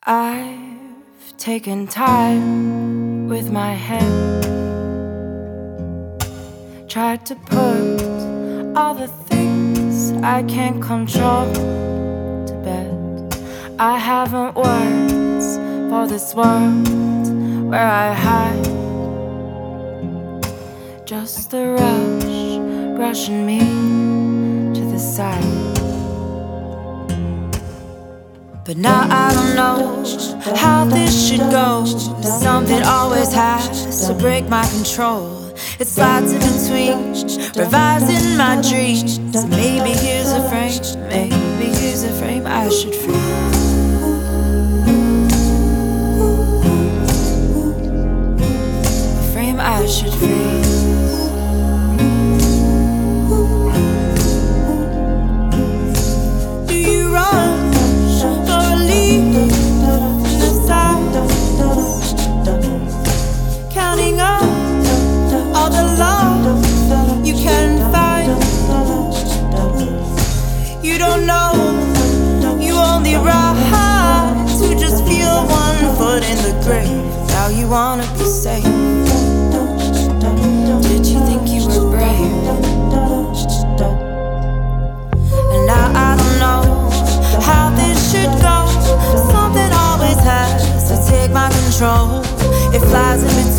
I've taken time with my head, tried to put all the things I can't control to bed. I haven't words for this world where I hide, just the rush rushing me to the side. But now I don't know how this should go. Something always has to break my control. It slides in between, revising my dreams. Maybe here's a frame, maybe here's a frame I should freeze. A frame I should freeze. You don't know, you only ride to just feel 1 foot in the grave. Now you wanna be safe. Did you think you were brave? And now I don't know how this should go. Something always has to take my control. It flies in between.